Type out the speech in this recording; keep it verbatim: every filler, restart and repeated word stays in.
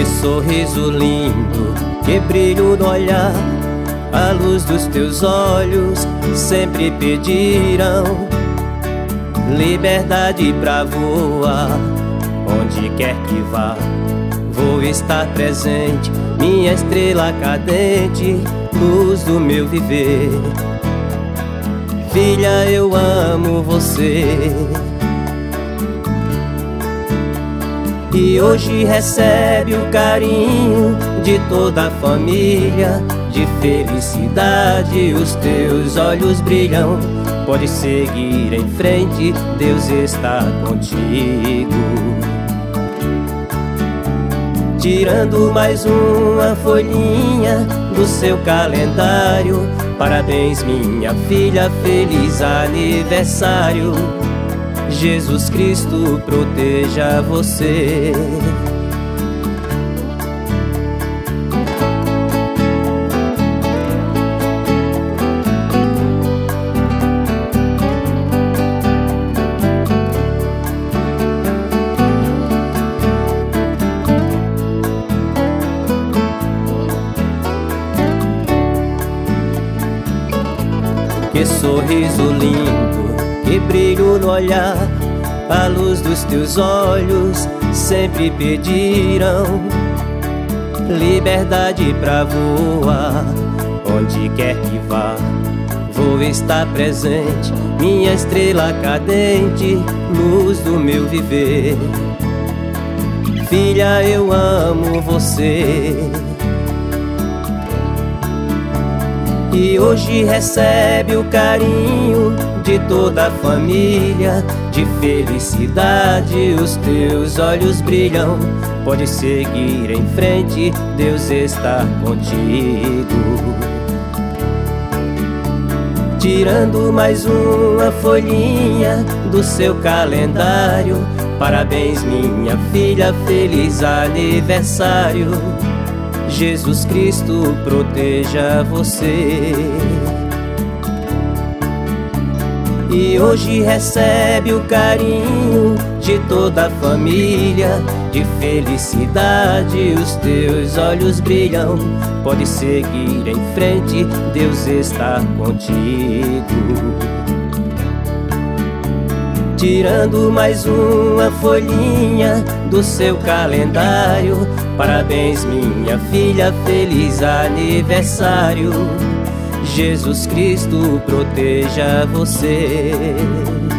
Que sorriso lindo, que brilho no olhar, a luz dos teus olhos sempre pediram liberdade pra voar. Onde quer que vá, vou estar presente, minha estrela cadente, luz do meu viver. Filha, eu amo você. E hoje recebe o carinho de toda a família. De felicidade os teus olhos brilham. Pode seguir em frente, Deus está contigo. Tirando mais uma folhinha do seu calendário, parabéns minha filha, feliz aniversário. Jesus Cristo proteja você. Que sorriso lindo, que brilho no olhar, a luz dos teus olhos sempre pediram liberdade pra voar. Onde quer que vá, vou estar presente, minha estrela cadente, luz do meu viver. Filha, eu amo você. E hoje recebe o carinho de toda a família. De felicidade os teus olhos brilham. Pode seguir em frente, Deus está contigo. Tirando mais uma folhinha do seu calendário, parabéns minha filha, feliz aniversário. Jesus Cristo proteja você. E hoje recebe o carinho de toda a família. De felicidade os teus olhos brilham. Pode seguir em frente, Deus está contigo. Tirando mais uma folhinha do seu calendário, parabéns minha filha, feliz aniversário. Jesus Cristo proteja você.